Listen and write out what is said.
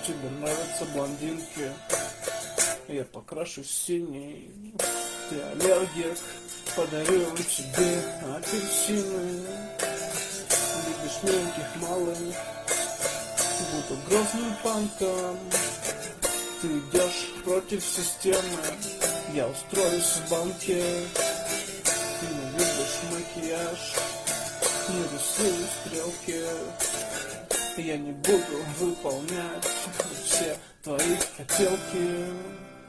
Тебе нравятся блондинки, я покрашу в синий. Ты аллергик, подарю тебе апельсины. Любишь мелких, малых, буду грозным панком. Ты идешь против системы, я устроюсь в банке. Ты не любишь макияж, не рисую стрелки. Я не буду выполнять все твои хотелки.